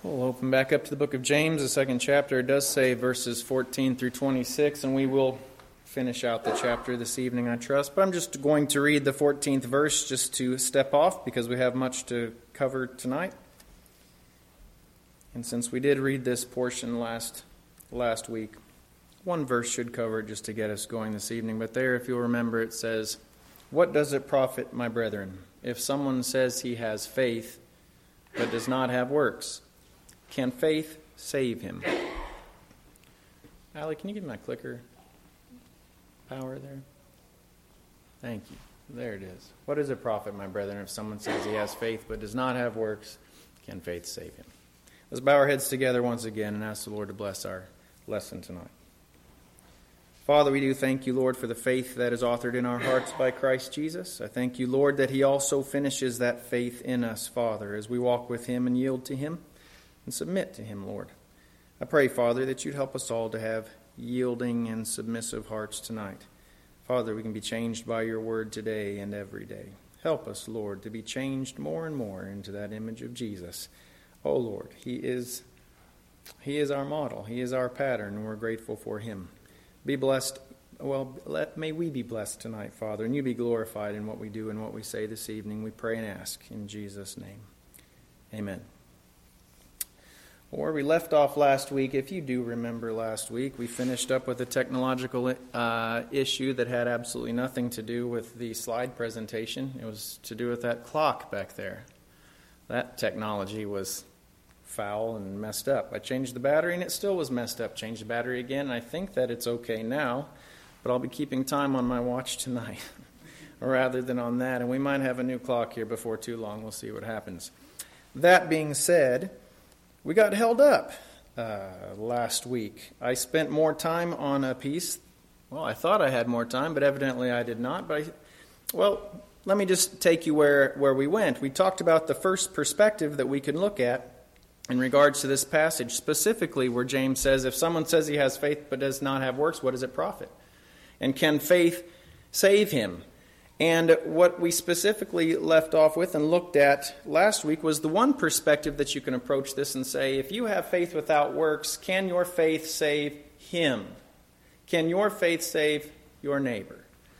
We'll open back up to the book of James, the second chapter. It does say verses 14 through 26, and we will finish out the chapter this evening, I trust. But I'm just going to read the 14th verse just to step off because we have much to cover tonight. And since we did read this portion last week, one verse should cover it just to get us going this evening. But there, if you'll remember, it says, "What does it profit, my brethren, if someone says he has faith but does not have works? Can faith save him?" Allie, can you give me my clicker power there? Thank you. There it is. What does it profit, my brethren, if someone says he has faith but does not have works? Can faith save him? Let's bow our heads together once again and ask the Lord to bless our lesson tonight. Father, we do thank you, Lord, for the faith that is authored in our hearts by Christ Jesus. I thank you, Lord, that he also finishes that faith in us, Father, as we walk with him and yield to him and submit to him, Lord. I pray, Father, that you'd help us all to have yielding and submissive hearts tonight. Father, we can be changed by your word today and every day. Help us, Lord, to be changed more and more into that image of Jesus. Oh, Lord, he is our model. He is our pattern, and we're grateful for him. Be blessed. May we be blessed tonight, Father, and you be glorified in what we do and what we say this evening. We pray and ask in Jesus' name. Amen. Where we left off last week, if you do remember last week, we finished up with a technological issue that had absolutely nothing to do with the slide presentation. It was to do with that clock back there. That technology was foul and messed up. I changed the battery and it still was messed up. Changed the battery again, and I think that it's okay now, but I'll be keeping time on my watch tonight rather than on that, and we might have a new clock here before too long. We'll see what happens. That being said, we got held up last week. I spent more time on a piece. Well, I thought I had more time, but evidently I did not. Let me just take you where we went. We talked about the first perspective that we can look at in regards to this passage, specifically where James says, if someone says he has faith but does not have works, what does it profit? And can faith save him? And what we specifically left off with and looked at last week was the one perspective that you can approach this and say, if you have faith without works, can your faith save him? Can your faith save your neighbor?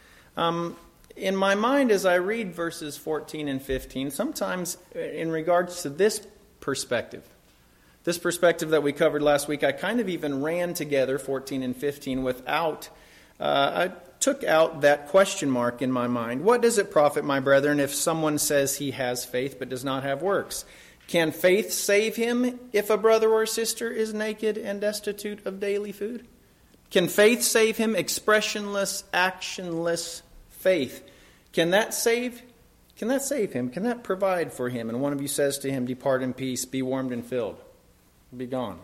In my mind, as I read verses 14 and 15, sometimes in regards to this perspective that we covered last week, I kind of even ran together 14 and 15 without, I took out that question mark in my mind. What does it profit, my brethren, if someone says he has faith but does not have works? Can faith save him if a brother or sister is naked and destitute of daily food? Can faith save him? Expressionless, actionless faith. Can that save him? Can that provide for him? And one of you says to him, depart in peace, be warmed and filled. Be gone.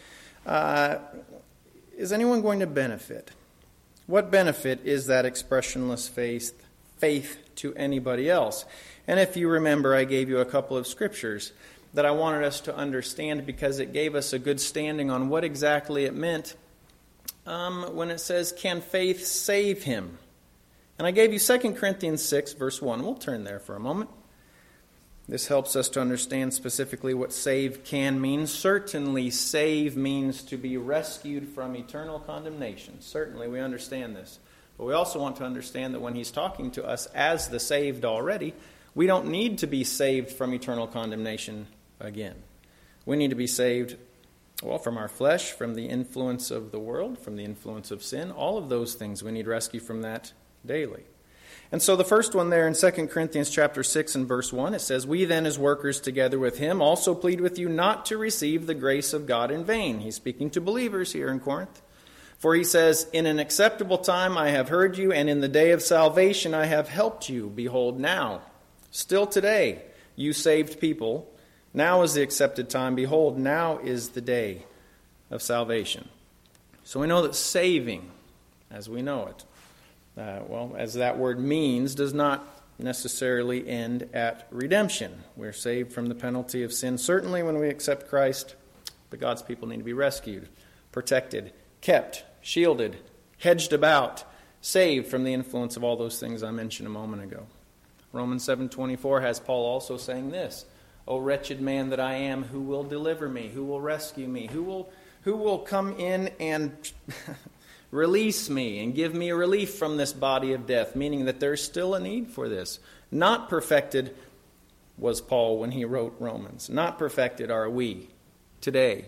Is anyone going to benefit? What benefit is that expressionless faith to anybody else? And if you remember, I gave you a couple of scriptures that I wanted us to understand because it gave us a good standing on what exactly it meant when it says, can faith save him? And I gave you 2 Corinthians 6, verse 1. We'll turn there for a moment. This helps us to understand specifically what save can mean. Certainly, save means to be rescued from eternal condemnation. Certainly, we understand this. But we also want to understand that when he's talking to us as the saved already, we don't need to be saved from eternal condemnation again. We need to be saved, from our flesh, from the influence of the world, from the influence of sin. All of those things, we need rescue from that daily. And so the first one there in 2 Corinthians chapter 6 and verse 1, it says, we then as workers together with him also plead with you not to receive the grace of God in vain. He's speaking to believers here in Corinth. For he says, in an acceptable time I have heard you, and in the day of salvation I have helped you. Behold now, still today, you saved people. Now is the accepted time. Behold, now is the day of salvation. So we know that saving, as we know it, as that word means, does not necessarily end at redemption. We're saved from the penalty of sin. Certainly when we accept Christ, but God's people need to be rescued, protected, kept, shielded, hedged about, saved from the influence of all those things I mentioned a moment ago. Romans 7:24 has Paul also saying this, O wretched man that I am, who will deliver me? Who will rescue me? Who will come in and release me and give me a relief from this body of death? Meaning that there's still a need for this. Not perfected was Paul when he wrote Romans. Not perfected are we today.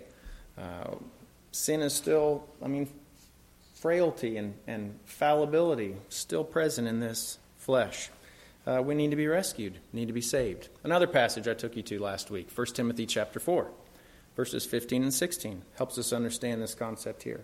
Sin is still, frailty and fallibility still present in this flesh. We need to be rescued, need to be saved. Another passage I took you to last week, 1 Timothy chapter 4, verses 15 and 16, helps us understand this concept here.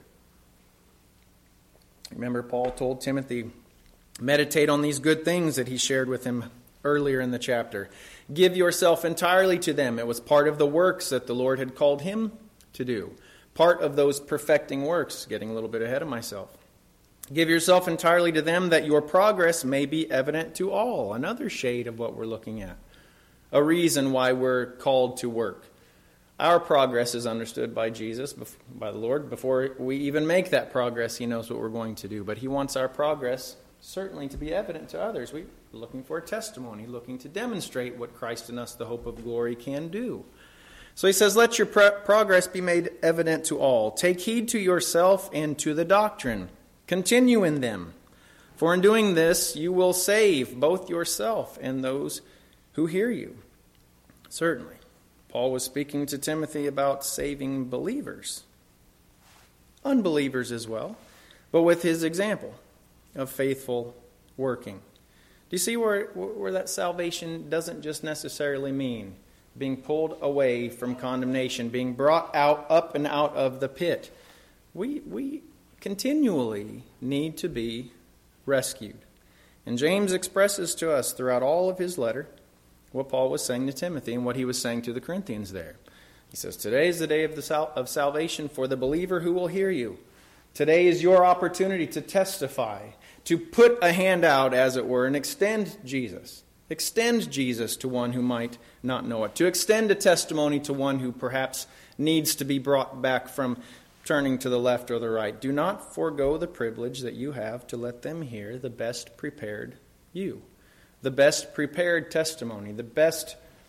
Remember, Paul told Timothy, meditate on these good things that he shared with him earlier in the chapter. Give yourself entirely to them. It was part of the works that the Lord had called him to do. Part of those perfecting works, getting a little bit ahead of myself. Give yourself entirely to them that your progress may be evident to all. Another shade of what we're looking at. A reason why we're called to work. Our progress is understood by Jesus, by the Lord. Before we even make that progress, he knows what we're going to do. But he wants our progress certainly to be evident to others. We're looking for a testimony, looking to demonstrate what Christ in us, the hope of glory, can do. So he says, let your progress be made evident to all. Take heed to yourself and to the doctrine. Continue in them. For in doing this, you will save both yourself and those who hear you. Certainly. Paul was speaking to Timothy about saving believers. Unbelievers as well. But with his example of faithful working. Do you see where that salvation doesn't just necessarily mean being pulled away from condemnation, being brought up and out of the pit? We continually need to be rescued. And James expresses to us throughout all of his letter what Paul was saying to Timothy and what he was saying to the Corinthians there. He says, today is the day of salvation for the believer who will hear you. Today is your opportunity to testify, to put a hand out, as it were, and extend Jesus. Extend Jesus to one who might not know it. To extend a testimony to one who perhaps needs to be brought back from turning to the left or the right. Do not forego the privilege that you have to let them hear the best prepared you. The best prepared testimony. The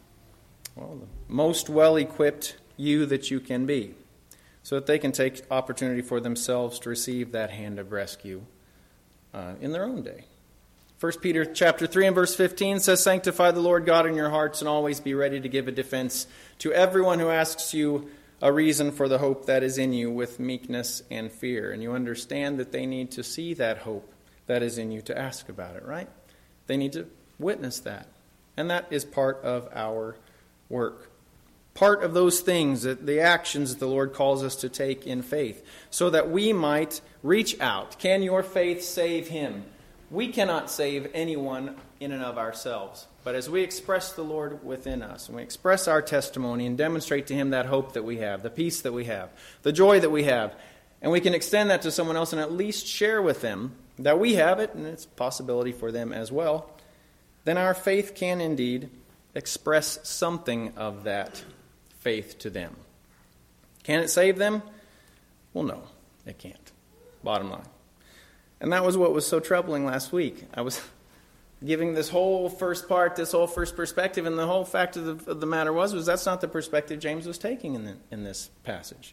most well-equipped you that you can be. So that they can take opportunity for themselves to receive that hand of rescue in their own day. 1 Peter chapter 3 and verse 15 says, sanctify the Lord God in your hearts and always be ready to give a defense to everyone who asks you a reason for the hope that is in you with meekness and fear. And you understand that they need to see that hope that is in you to ask about it, right? They need to witness that. And that is part of our work. Part of those things, the actions that the Lord calls us to take in faith, so that we might reach out. Can your faith save him? We cannot save anyone in and of ourselves. But as we express the Lord within us, and we express our testimony and demonstrate to him that hope that we have, the peace that we have, the joy that we have, and we can extend that to someone else and at least share with them that we have it, and it's a possibility for them as well, then our faith can indeed express something of that faith to them. Can it save them? Well, no, it can't. Bottom line. And that was what was so troubling last week. I was giving this whole first part, this whole first perspective, and the whole fact of the matter was that's not the perspective James was taking in this passage.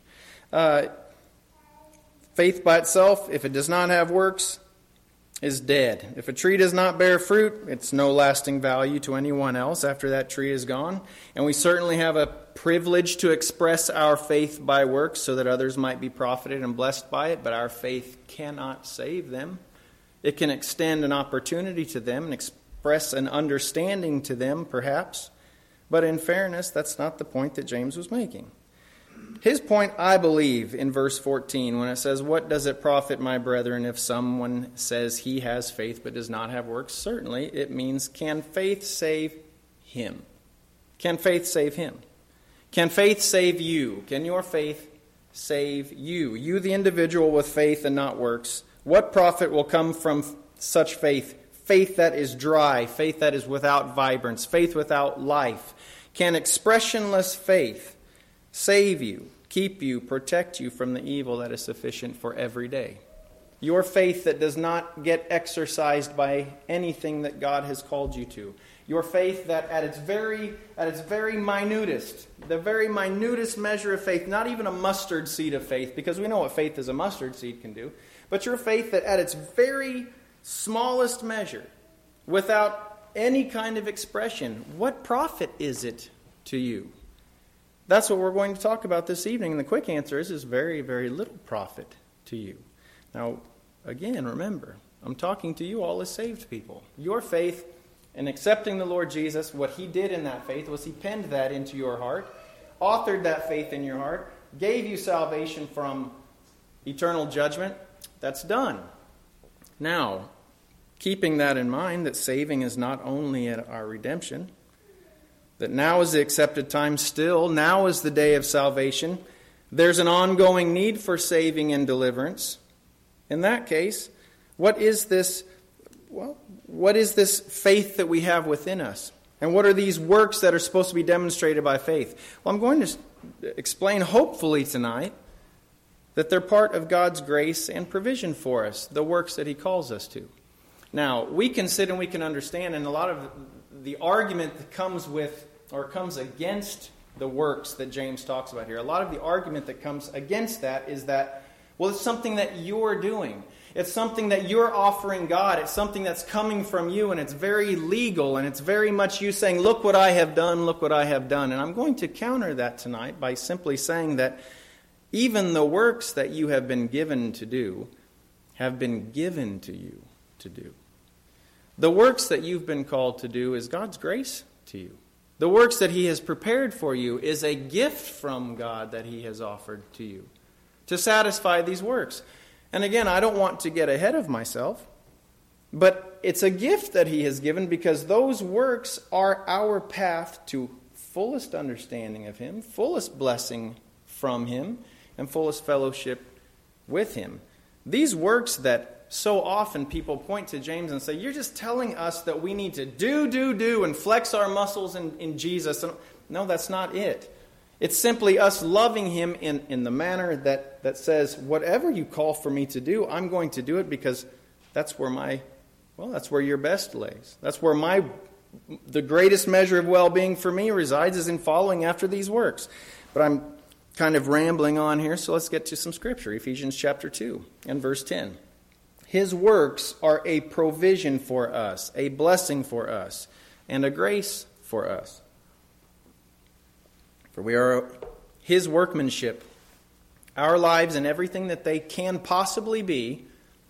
Faith by itself, if it does not have works, is dead. If a tree does not bear fruit, it's no lasting value to anyone else after that tree is gone. And we certainly have a privilege to express our faith by works so that others might be profited and blessed by it, but our faith cannot save them. It can extend an opportunity to them and express an understanding to them, perhaps. But in fairness, that's not the point that James was making. His point, I believe, in verse 14, when it says, what does it profit, my brethren, if someone says he has faith but does not have works? Certainly, it means, can faith save him? Can faith save him? Can faith save you? Can your faith save you? You, the individual with faith and not works. What profit will come from such faith? Faith that is dry, faith that is without vibrance, faith without life. Can expressionless faith save you, keep you, protect you from the evil that is sufficient for every day? Your faith that does not get exercised by anything that God has called you to. Your faith that at its very minutest, the very minutest measure of faith, not even a mustard seed of faith, because we know what faith as a mustard seed can do, but your faith that at its very smallest measure, without any kind of expression, what profit is it to you? That's what we're going to talk about this evening, and the quick answer is very, very little profit to you. Now, again, remember, I'm talking to you all as saved people. Your faith in accepting the Lord Jesus, what He did in that faith was He penned that into your heart, authored that faith in your heart, gave you salvation from eternal judgment. That's done. Now, keeping that in mind, that saving is not only at our redemption, that now is the accepted time still, now is the day of salvation. There's an ongoing need for saving and deliverance. In that case, what is this faith that we have within us? And what are these works that are supposed to be demonstrated by faith? Well, I'm going to explain, hopefully tonight, that they're part of God's grace and provision for us, the works that He calls us to. Now, we can sit and we can understand, and a lot of the argument that comes with, or comes against the works that James talks about here, a lot of the argument that comes against that is that, well, it's something that you're doing. It's something that you're offering God. It's something that's coming from you, and it's very legal, and it's very much you saying, look what I have done, look what I have done. And I'm going to counter that tonight by simply saying that even the works that you have been given to do have been given to you to do. The works that you've been called to do is God's grace to you. The works that He has prepared for you is a gift from God that He has offered to you to satisfy these works. And again, I don't want to get ahead of myself, but it's a gift that He has given because those works are our path to fullest understanding of Him, fullest blessing from Him, and fullest fellowship with Him. These works that so often people point to James and say, you're just telling us that we need to do, and flex our muscles in Jesus. No, that's not it. It's simply us loving Him in the manner that says, whatever you call for me to do, I'm going to do it because that's where that's where your best lays. That's where the greatest measure of well-being for me resides, is in following after these works. But I'm kind of rambling on here, so let's get to some scripture. Ephesians chapter 2 and verse 10. His works are a provision for us, a blessing for us, and a grace for us. For we are His workmanship. Our lives and everything that they can possibly be,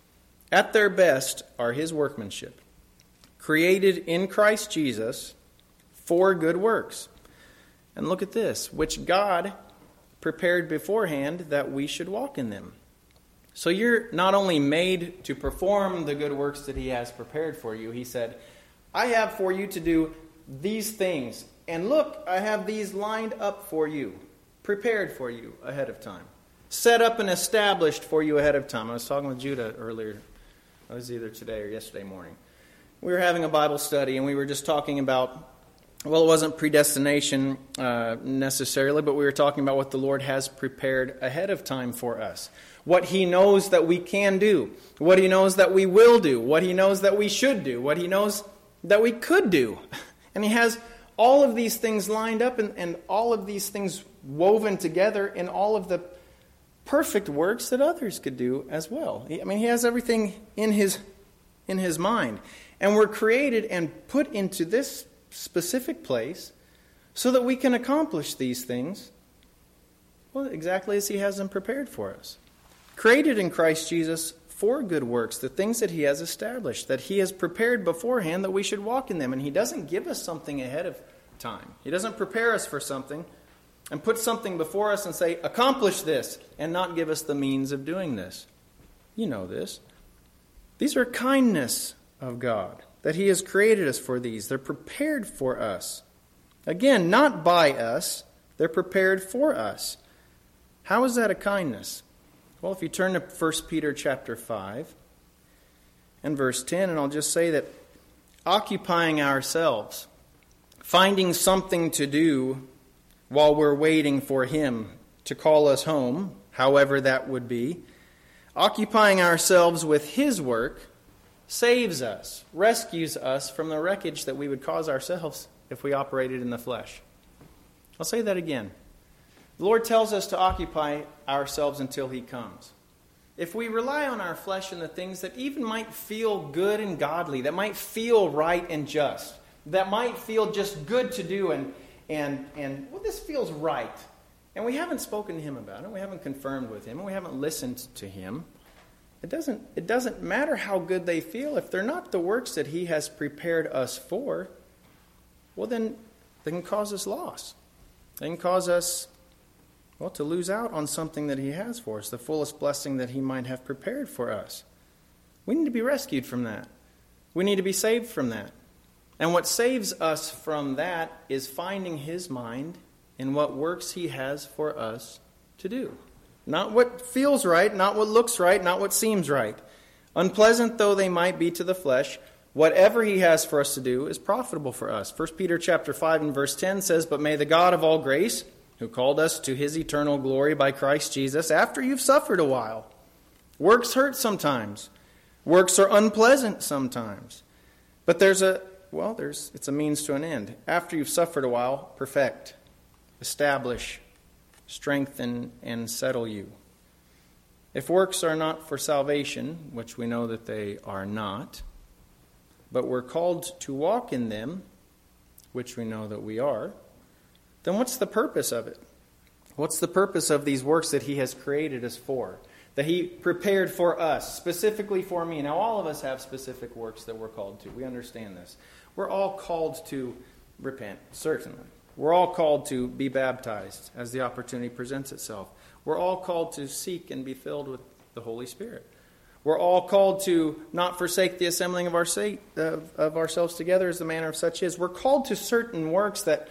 at their best, are His workmanship, created in Christ Jesus for good works. And look at this, which God prepared beforehand that we should walk in them. So you're not only made to perform the good works that He has prepared for you. He said, I have for you to do these things. And look, I have these lined up for you, prepared for you ahead of time, set up and established for you ahead of time. I was talking with Judah earlier. It was either today or yesterday morning. We were having a Bible study, and we were just talking about, well, it wasn't predestination necessarily, but we were talking about what the Lord has prepared ahead of time for us. What He knows that we can do, what He knows that we will do, what He knows that we should do, what He knows that we could do. And He has all of these things lined up and all of these things woven together in all of the perfect works that others could do as well. I mean, He has everything in His mind. And we're created and put into this specific place so that we can accomplish these things, well, exactly as He has them prepared for us. Created in Christ Jesus for good works, the things that He has established, that He has prepared beforehand that we should walk in them. And He doesn't give us something ahead of time. He doesn't prepare us for something and put something before us and say, accomplish this, and not give us the means of doing this. You know this. These are kindness of God, that He has created us for these. They're prepared for us. Again, not by us. They're prepared for us. How is that a kindness? Well, if you turn to 1 Peter chapter 5 and verse 10, and I'll just say that occupying ourselves, finding something to do while we're waiting for Him to call us home, however that would be, occupying ourselves with His work saves us, rescues us from the wreckage that we would cause ourselves if we operated in the flesh. I'll say that again. The Lord tells us to occupy ourselves until He comes. If we rely on our flesh and the things that even might feel good and godly, that might feel right and just, that might feel just good to do and well, this feels right, and we haven't spoken to Him about it, we haven't confirmed with Him, and we haven't listened to Him, it doesn't matter how good they feel. If they're not the works that He has prepared us for, well, then they can cause us loss. They can cause us, well, to lose out on something that He has for us, the fullest blessing that He might have prepared for us. We need to be rescued from that. We need to be saved from that. And what saves us from that is finding His mind in what works He has for us to do. Not what feels right, not what looks right, not what seems right. Unpleasant though they might be to the flesh, whatever He has for us to do is profitable for us. 1 Peter chapter 5 and verse 10 says, "But may the God of all grace, who called us to His eternal glory by Christ Jesus, after you've suffered a while." Works hurt sometimes. Works are unpleasant sometimes. But it's a means to an end. After you've suffered a while, perfect, establish, strengthen, and settle you. If works are not for salvation, which we know that they are not, but we're called to walk in them, which we know that we are, then what's the purpose of it? What's the purpose of these works that He has created us for? That He prepared for us, specifically for me. Now, all of us have specific works that we're called to. We understand this. We're all called to repent, certainly. We're all called to be baptized as the opportunity presents itself. We're all called to seek and be filled with the Holy Spirit. We're all called to not forsake the assembling of ourselves together as the manner of such is. We're called to certain works that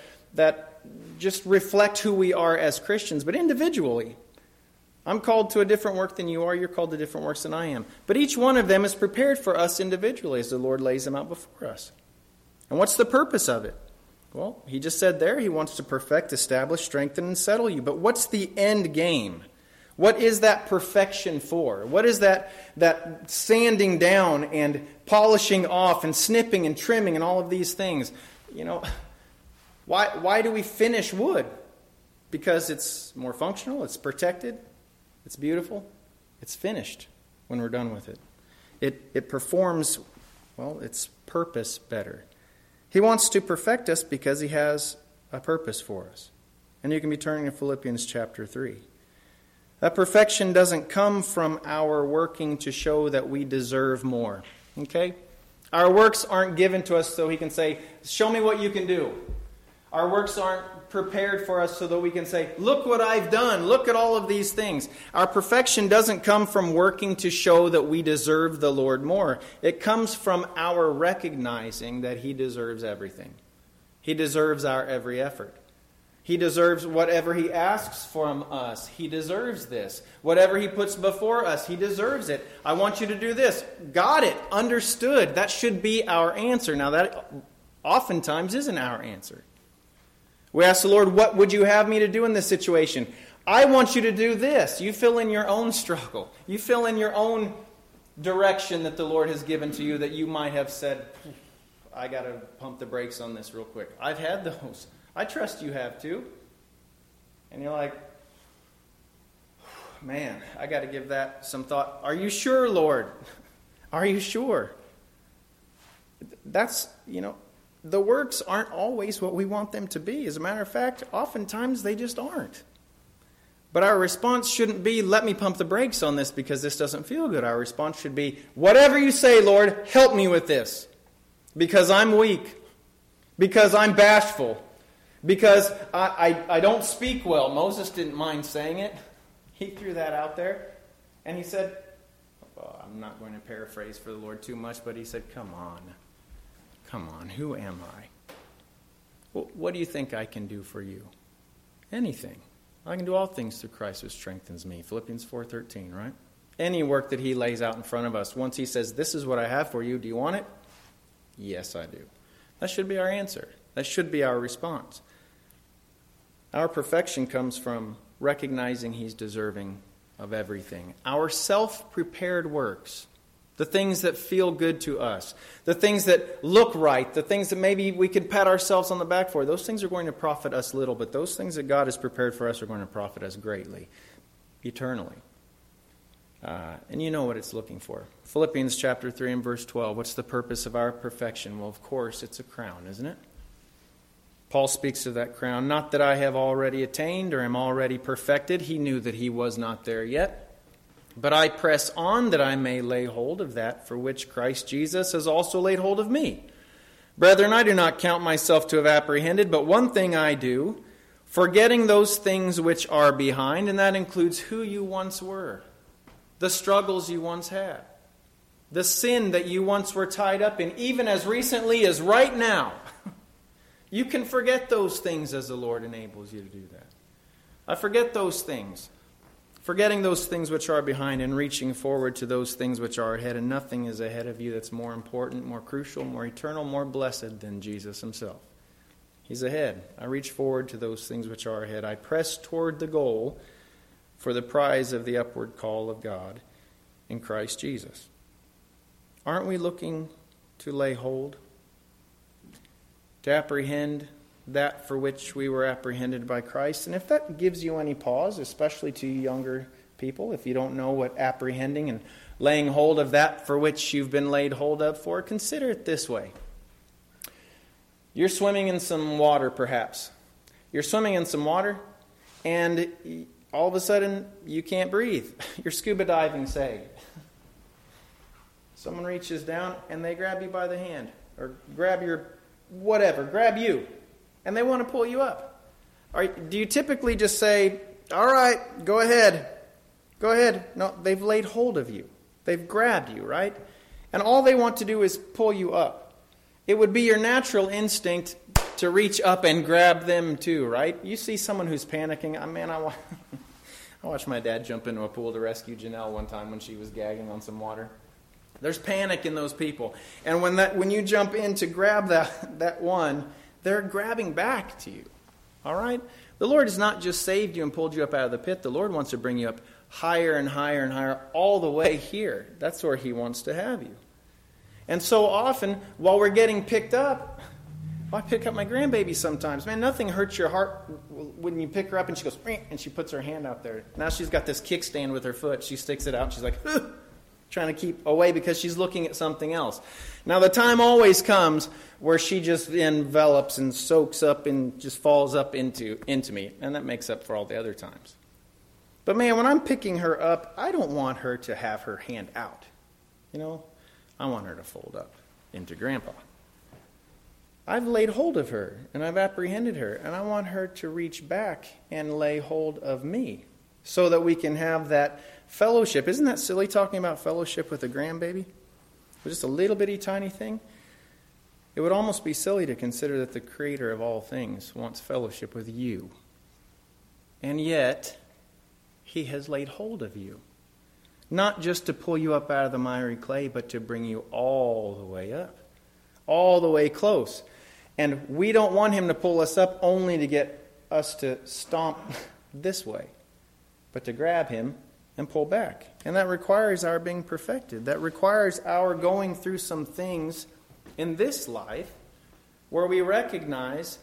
just reflect who we are as Christians, but individually. I'm called to a different work than you are. You're called to different works than I am. But each one of them is prepared for us individually as the Lord lays them out before us. And what's the purpose of it? Well, He just said there, He wants to perfect, establish, strengthen, and settle you. But what's the end game? What is that perfection for? What is that sanding down and polishing off and snipping and trimming and all of these things? Why do we finish wood? Because it's more functional, it's protected, it's beautiful, it's finished when we're done with it. It performs, its purpose better. He wants to perfect us because He has a purpose for us. And you can be turning to Philippians chapter 3. That perfection doesn't come from our working to show that we deserve more. Okay? Our works aren't given to us so He can say, "Show me what you can do." Our works aren't prepared for us so that we can say, "Look what I've done. Look at all of these things." Our perfection doesn't come from working to show that we deserve the Lord more. It comes from our recognizing that He deserves everything. He deserves our every effort. He deserves whatever He asks from us. He deserves this. Whatever He puts before us, He deserves it. I want you to do this. Got it. Understood. That should be our answer. Now, that oftentimes isn't our answer. We ask the Lord, "What would you have me to do in this situation?" I want you to do this. You fill in your own struggle. You fill in your own direction that the Lord has given to you that you might have said, "I got to pump the brakes on this real quick." I've had those. I trust you have too. And you're like, "Man, I got to give that some thought." Are you sure, Lord? Are you sure? That's, the works aren't always what we want them to be. As a matter of fact, oftentimes they just aren't. But our response shouldn't be, "Let me pump the brakes on this because this doesn't feel good." Our response should be, "Whatever you say, Lord, help me with this. Because I'm weak. Because I'm bashful. Because I don't speak well." Moses didn't mind saying it. He threw that out there. And he said, I'm not going to paraphrase for the Lord too much, but he said, Come on, who am I? Well, what do you think I can do for you? Anything. I can do all things through Christ who strengthens me. Philippians 4:13, right? Any work that He lays out in front of us, once He says, "This is what I have for you. Do you want it?" Yes, I do. That should be our answer. That should be our response. Our perfection comes from recognizing He's deserving of everything. Our self-prepared works the things that feel good to us, the things that look right, the things that maybe we could pat ourselves on the back for, those things are going to profit us little, but those things that God has prepared for us are going to profit us greatly, eternally. And you know what it's looking for. Philippians chapter 3 and verse 12, what's the purpose of our perfection? Well, of course, it's a crown, isn't it? Paul speaks of that crown. Not that I have already attained or am already perfected. He knew that he was not there yet. But I press on that I may lay hold of that for which Christ Jesus has also laid hold of me. Brethren, I do not count myself to have apprehended, but one thing I do, forgetting those things which are behind, and that includes who you once were, the struggles you once had, the sin that you once were tied up in, even as recently as right now. You can forget those things as the Lord enables you to do that. I forget those things. Forgetting those things which are behind and reaching forward to those things which are ahead. And nothing is ahead of you that's more important, more crucial, more eternal, more blessed than Jesus himself. He's ahead. I reach forward to those things which are ahead. I press toward the goal for the prize of the upward call of God in Christ Jesus. Aren't we looking to lay hold? To apprehend that for which we were apprehended by Christ. And if that gives you any pause, especially to younger people, if you don't know what apprehending and laying hold of that for which you've been laid hold of for, consider it this way. You're swimming in some water, perhaps. You're swimming in some water, and all of a sudden, you can't breathe. You're scuba diving, say. Someone reaches down, and they grab you by the hand, or grab you. And they want to pull you up. Do you typically just say, all right, go ahead. Go ahead. No, they've laid hold of you. They've grabbed you, right? And all they want to do is pull you up. It would be your natural instinct to reach up and grab them too, right? You see someone who's panicking. I watched my dad jump into a pool to rescue Janelle one time when she was gagging on some water. There's panic in those people. And when you jump in to grab that one, they're grabbing back to you. All right? The Lord has not just saved you and pulled you up out of the pit. The Lord wants to bring you up higher and higher and higher all the way here. That's where he wants to have you. And so often, while we're getting picked up, I pick up my grandbaby sometimes. Man, nothing hurts your heart when you pick her up and she goes, and she puts her hand out there. Now she's got this kickstand with her foot. She sticks it out and she's like, trying to keep away because she's looking at something else. Now the time always comes where she just envelops and soaks up and just falls up into me. And that makes up for all the other times. But man, when I'm picking her up, I don't want her to have her hand out. You know, I want her to fold up into Grandpa. I've laid hold of her and I've apprehended her. And I want her to reach back and lay hold of me so that we can have that fellowship. Isn't that silly talking about fellowship with a grandbaby? Just a little bitty tiny thing. It would almost be silly to consider that the Creator of all things wants fellowship with you. And yet, he has laid hold of you. Not just to pull you up out of the miry clay, but to bring you all the way up. All the way close. And we don't want him to pull us up only to get us to stomp this way, but to grab him and pull back. And that requires our being perfected. That requires our going through some things in this life where we recognize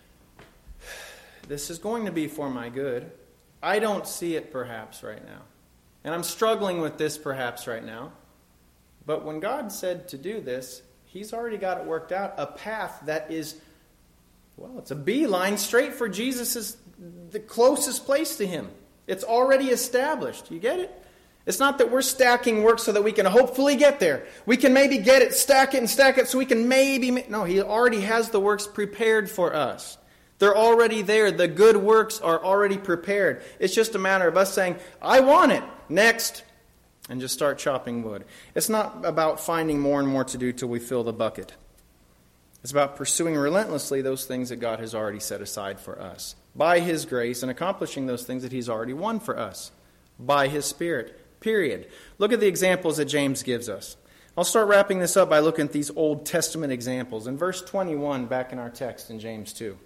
this is going to be for my good. I don't see it perhaps right now. And I'm struggling with this perhaps right now. But when God said to do this, he's already got it worked out. A path that is, well, it's a beeline straight for Jesus' the closest place to him. It's already established. You get it? It's not that we're stacking work so that we can hopefully get there. We can maybe get it, stack it, and stack it so we can maybe... No, he already has the works prepared for us. They're already there. The good works are already prepared. It's just a matter of us saying, I want it. Next. And just start chopping wood. It's not about finding more and more to do till we fill the bucket. It's about pursuing relentlessly those things that God has already set aside for us. By his grace and accomplishing those things that he's already won for us. By his Spirit. Period. Look at the examples that James gives us. I'll start wrapping this up by looking at these Old Testament examples. In verse 21, back in our text in James 2.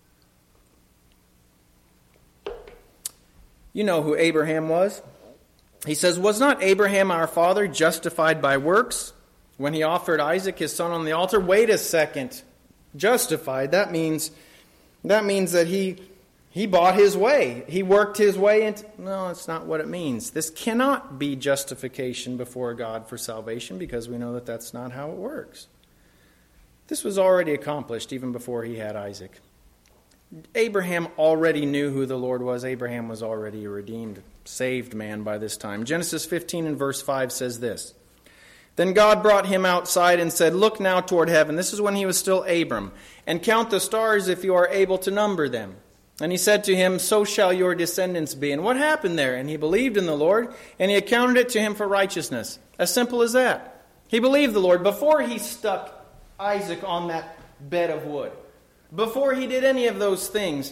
You know who Abraham was. He says, was not Abraham our father justified by works when he offered Isaac his son on the altar? Wait a second. Justified, that means that he bought his way. He worked his way into... No, that's not what it means. This cannot be justification before God for salvation, because we know that that's not how it works. This was already accomplished even before he had Isaac. Abraham already knew who the Lord was. Abraham was already a redeemed, saved man by this time. Genesis 15 and verse 5 says this. Then God brought him outside and said, look now toward heaven. This is when he was still Abram. And count the stars if you are able to number them. And he said to him, so shall your descendants be. And what happened there? And he believed in the Lord, and he accounted it to him for righteousness. As simple as that. He believed the Lord before he stuck Isaac on that bed of wood. Before he did any of those things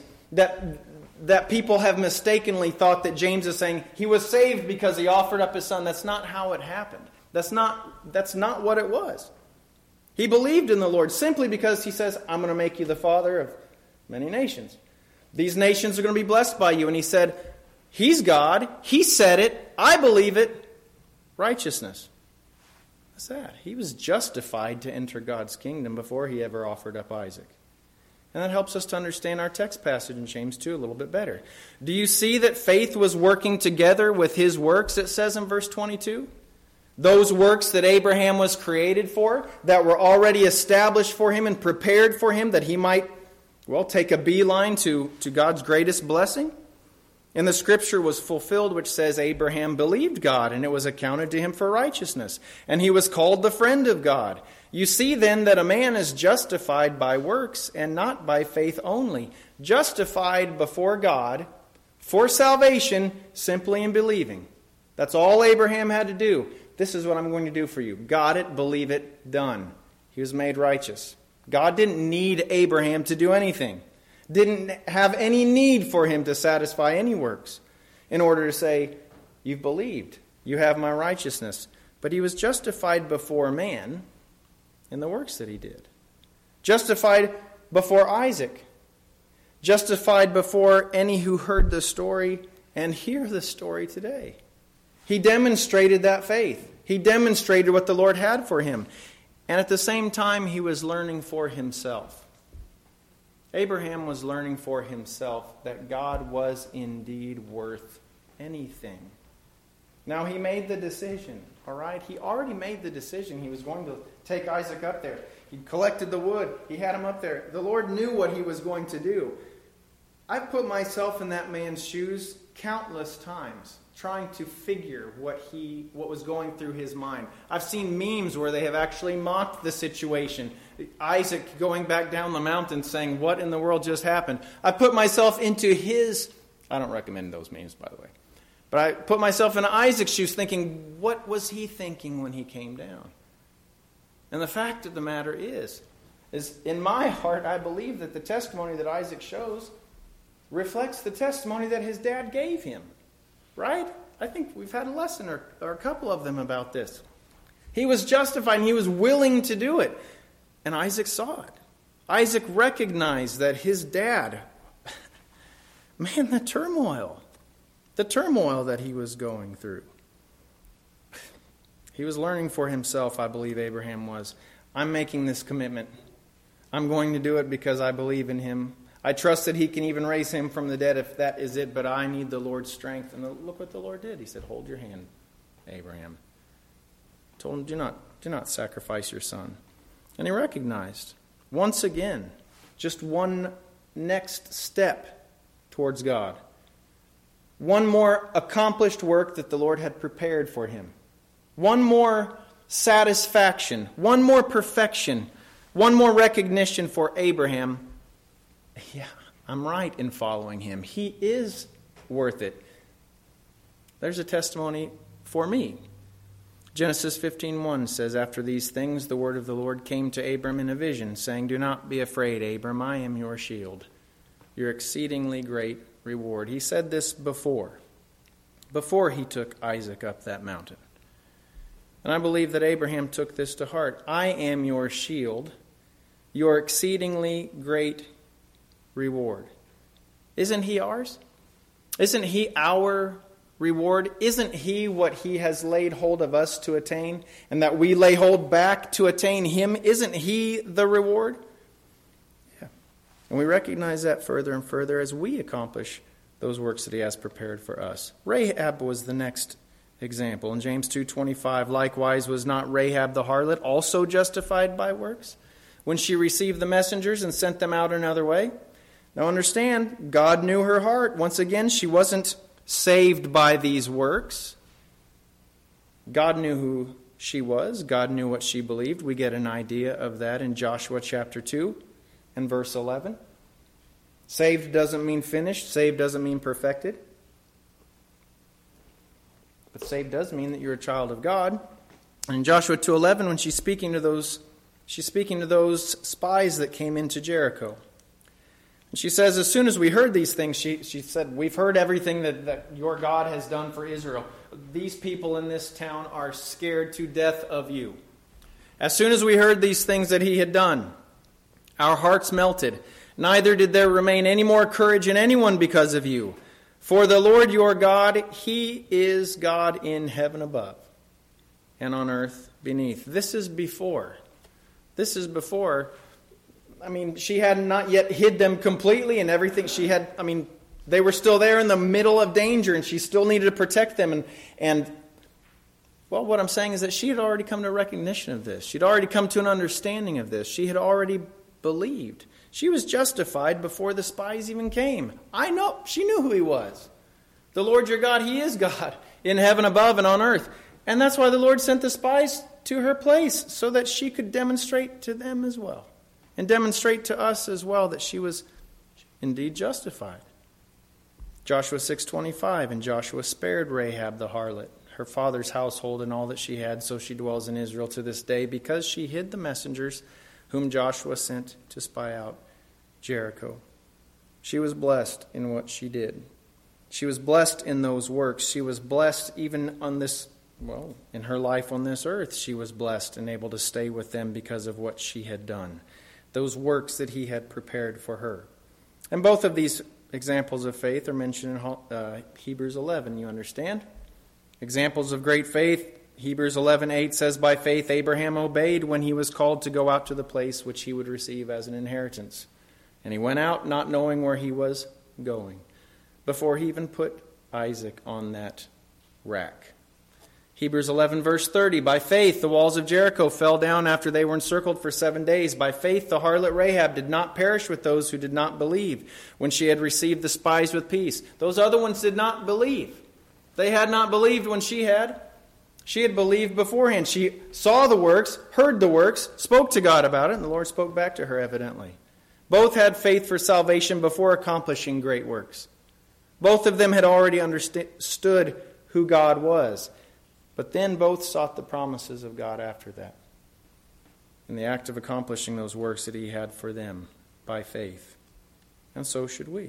that people have mistakenly thought that James is saying he was saved because he offered up his son. That's not how it happened. That's not what it was. He believed in the Lord simply because he says, I'm going to make you the father of many nations. These nations are going to be blessed by you. And he said, he's God. He said it. I believe it. Righteousness. What's that? He was justified to enter God's kingdom before he ever offered up Isaac. And that helps us to understand our text passage in James 2 a little bit better. Do you see that faith was working together with his works, it says in verse 22? Those works that Abraham was created for, that were already established for him and prepared for him, that he might, take a beeline to God's greatest blessing. And the scripture was fulfilled, which says Abraham believed God, and it was accounted to him for righteousness. And he was called the friend of God. You see then that a man is justified by works and not by faith only. Justified before God for salvation simply in believing. That's all Abraham had to do. This is what I'm going to do for you. Got it, believe it, done. He was made righteous. God didn't need Abraham to do anything. Didn't have any need for him to satisfy any works in order to say, you've believed, you have my righteousness. But he was justified before man in the works that he did. Justified before Isaac. Justified before any who heard the story and hear the story today. He demonstrated that faith. He demonstrated what the Lord had for him. And at the same time, he was learning for himself. Abraham was learning for himself that God was indeed worth anything. Now he made the decision, all right? He already made the decision. He was going to take Isaac up there. He collected the wood. He had him up there. The Lord knew what he was going to do. I've put myself in that man's shoes countless times, trying to figure what was going through his mind. I've seen memes where they have actually mocked the situation. Isaac going back down the mountain saying, what in the world just happened? I put myself into his... I don't recommend those memes, by the way. But I put myself in Isaac's shoes thinking, what was he thinking when he came down? And the fact of the matter is in my heart, I believe that the testimony that Isaac shows reflects the testimony that his dad gave him. Right? I think we've had a lesson or a couple of them about this. He was justified and he was willing to do it. And Isaac saw it. Isaac recognized that his dad, man, the turmoil that he was going through. He was learning for himself, I believe Abraham was. I'm making this commitment. I'm going to do it because I believe in him. I trust that he can even raise him from the dead if that is it, but I need the Lord's strength. And look what the Lord did. He said, hold your hand, Abraham. Told him, do not sacrifice your son. And he recognized, once again, just one next step towards God. One more accomplished work that the Lord had prepared for him. One more satisfaction. One more perfection. One more recognition for Abraham. Yeah, I'm right in following him. He is worth it. There's a testimony for me. Genesis 15:1 says, after these things, the word of the Lord came to Abram in a vision, saying, do not be afraid, Abram, I am your shield, your exceedingly great reward. He said this before he took Isaac up that mountain. And I believe that Abraham took this to heart. I am your shield, your exceedingly great reward. Isn't he ours? Isn't he our reward? Isn't he what he has laid hold of us to attain, and that we lay hold back to attain him? Isn't he the reward? Yeah. And we recognize that further and further as we accomplish those works that he has prepared for us. Rahab was the next example. In James 2:25, likewise was not Rahab the harlot also justified by works, when she received the messengers and sent them out another way? Now understand, God knew her heart. Once again, she wasn't saved by these works. God knew who she was. God knew what she believed. We get an idea of that in Joshua chapter 2 and verse 11. Saved doesn't mean finished. Saved doesn't mean perfected. But saved does mean that you're a child of God. And in Joshua 2:11, when she's speaking to those spies that came into Jericho. And she says, as soon as we heard these things, she said, we've heard everything that your God has done for Israel. These people in this town are scared to death of you. As soon as we heard these things that he had done, our hearts melted. Neither did there remain any more courage in anyone because of you. For the Lord your God, he is God in heaven above and on earth beneath. This is before. I mean, she had not yet hid them completely and everything. They were still there in the middle of danger and she still needed to protect them. Well, what I'm saying is that she had already come to a recognition of this. She'd already come to an understanding of this. She had already believed. She was justified before the spies even came. I know. She knew who he was. The Lord your God, he is God in heaven above and on earth. And that's why the Lord sent the spies to her place, so that she could demonstrate to them as well. And demonstrate to us as well that she was indeed justified. Joshua 6:25, and Joshua spared Rahab the harlot, her father's household and all that she had, so she dwells in Israel to this day, because she hid the messengers whom Joshua sent to spy out Jericho. She was blessed in what she did. She was blessed in those works. She was blessed even on this, in her life on this earth. She was blessed and able to stay with them because of what she had done. Those works that he had prepared for her. And both of these examples of faith are mentioned in Hebrews 11, you understand? Examples of great faith. Hebrews 11:8 says, by faith Abraham obeyed when he was called to go out to the place which he would receive as an inheritance. And he went out not knowing where he was going, before he even put Isaac on that rack. Hebrews 11 verse 30, by faith the walls of Jericho fell down after they were encircled for 7 days. By faith the harlot Rahab did not perish with those who did not believe when she had received the spies with peace. Those other ones did not believe. They had not believed when she had. She had believed beforehand. She saw the works, heard the works, spoke to God about it, and the Lord spoke back to her evidently. Both had faith for salvation before accomplishing great works. Both of them had already understood who God was. But then both sought the promises of God after that, in the act of accomplishing those works that he had for them by faith. And so should we.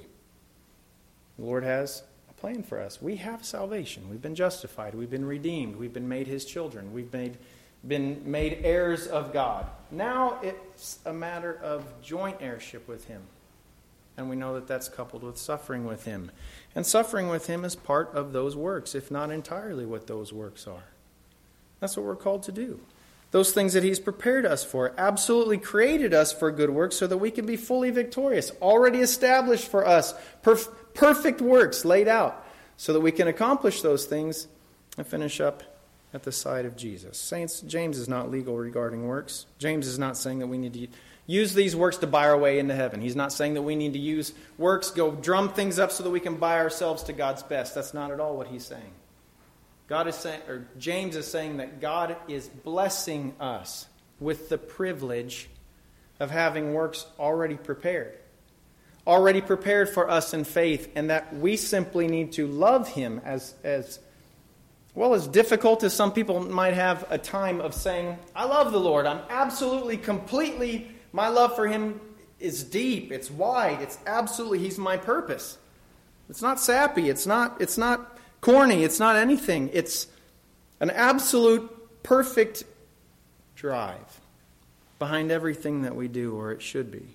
The Lord has a plan for us. We have salvation. We've been justified. We've been redeemed. We've been made his children. We've been made heirs of God. Now it's a matter of joint heirship with him. And we know that that's coupled with suffering with him. And suffering with him is part of those works, if not entirely what those works are. That's what we're called to do. Those things that he's prepared us for, absolutely created us for good works so that we can be fully victorious, already established for us, perfect works laid out so that we can accomplish those things and finish up at the side of Jesus. Saints, James is not legal regarding works. James is not saying that we need to use these works to buy our way into heaven. He's not saying that we need to use works, go drum things up so that we can buy ourselves to God's best. That's not at all what he's saying. James is saying that God is blessing us with the privilege of having works already prepared for us in faith, and that we simply need to love him as well, as difficult as some people might have a time of saying, I love the Lord. I'm absolutely, completely, my love for him is deep. It's wide. It's absolutely, he's my purpose. It's not sappy. It's not corny. It's not anything. It's an absolute, perfect drive behind everything that we do, or it should be.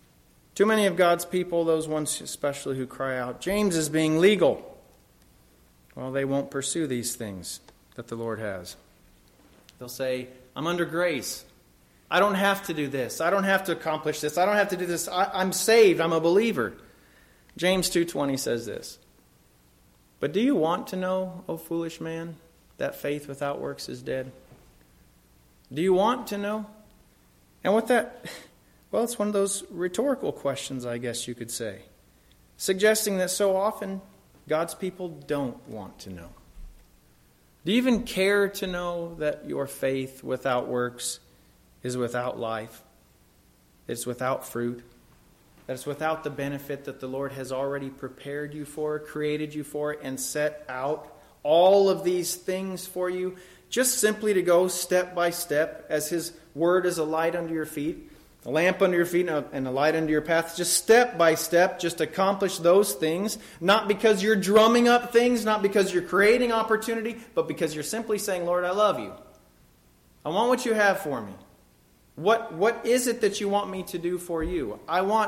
Too many of God's people, those ones especially who cry out, James is being legal. well, they won't pursue these things that the Lord has. They'll say, I'm under grace. I don't have to do this. I don't have to accomplish this. I don't have to do this. I'm saved. I'm a believer. James 2:20 says this. But do you want to know, O foolish man, that faith without works is dead? Do you want to know? And with that, well, it's one of those rhetorical questions, I guess you could say, suggesting that so often God's people don't want to know. Do you even care to know that your faith without works is without life? It's without fruit? That it's without the benefit that the Lord has already prepared you for, created you for, and set out all of these things for you, just simply to go step by step as His Word is a light under your feet, a lamp under your feet, and a light under your path. Just step by step, just accomplish those things, not because you're drumming up things, not because you're creating opportunity, but because you're simply saying, Lord, I love you. I want what you have for me. What is it that you want me to do for you?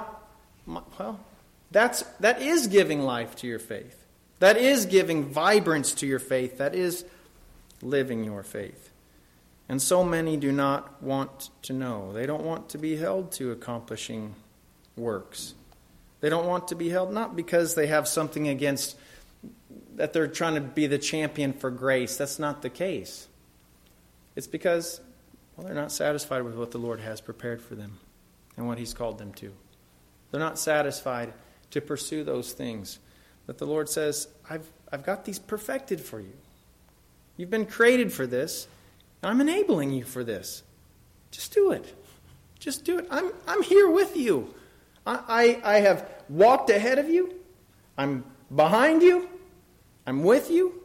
That is giving life to your faith. That is giving vibrance to your faith. That is living your faith. And so many do not want to know. They don't want to be held to accomplishing works. They don't want to be held, not because they have something against, that they're trying to be the champion for grace. That's not the case. It's because, well, they're not satisfied with what the Lord has prepared for them and what He's called them to. They're not satisfied to pursue those things that the Lord says, I've got these perfected for you. You've been created for this. I'm enabling you for this. Just do it. Just do it. I'm here with you. I have walked ahead of you. I'm behind you. I'm with you.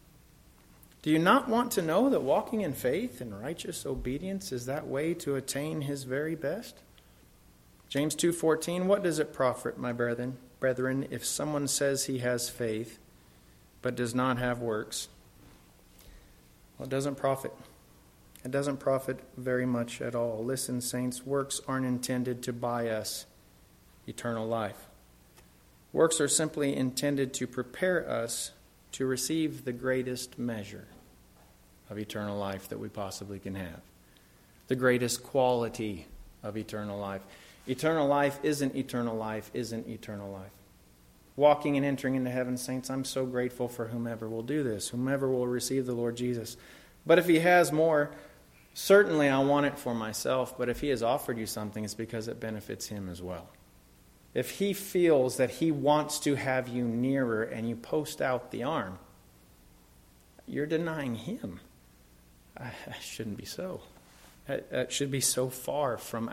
Do you not want to know that walking in faith and righteous obedience is that way to attain His very best? James 2:14, what does it profit, my brethren, if someone says he has faith but does not have works? Well, it doesn't profit. It doesn't profit very much at all. Listen, saints, works aren't intended to buy us eternal life. Works are simply intended to prepare us to receive the greatest measure of eternal life that we possibly can have. The greatest quality of eternal life. Eternal life isn't eternal life, isn't eternal life. Walking and entering into heaven, saints, I'm so grateful for whomever will do this, whomever will receive the Lord Jesus. But if He has more, certainly I want it for myself, but if He has offered you something, it's because it benefits Him as well. If He feels that He wants to have you nearer and you post out the arm, you're denying Him. That shouldn't be so. That should be so far from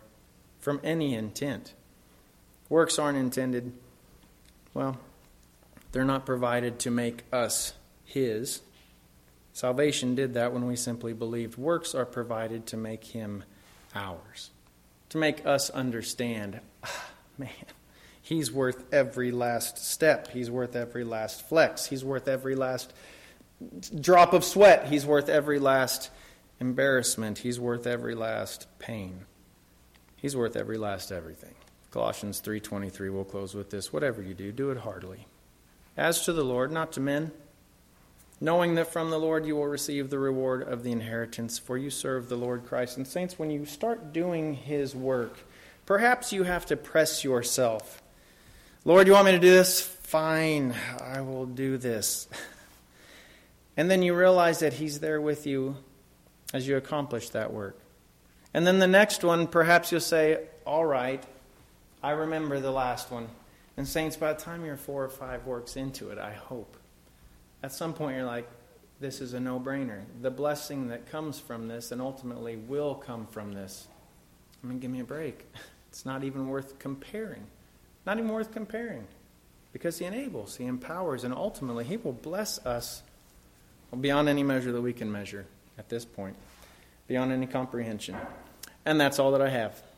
any intent. Works aren't intended, well, they're not provided to make us His. Salvation did that when we simply believed. Works are provided to make Him ours. To make us understand, man, He's worth every last step. He's worth every last flex. He's worth every last drop of sweat. He's worth every last embarrassment. He's worth every last pain. He's worth every last everything. Colossians 3:23, we'll close with this. Whatever you do, do it heartily, as to the Lord, not to men, knowing that from the Lord you will receive the reward of the inheritance, for you serve the Lord Christ. And saints, when you start doing His work, perhaps you have to press yourself. Lord, you want me to do this? Fine, I will do this. And then you realize that He's there with you as you accomplish that work. And then the next one, perhaps you'll say, all right, I remember the last one. And saints, by the time you're 4 or 5 works into it, I hope, at some point you're like, this is a no-brainer. The blessing that comes from this and ultimately will come from this, I mean, give me a break. It's not even worth comparing. Not even worth comparing. Because He enables, He empowers, and ultimately He will bless us beyond any measure that we can measure at this point. Beyond any comprehension. And that's all that I have.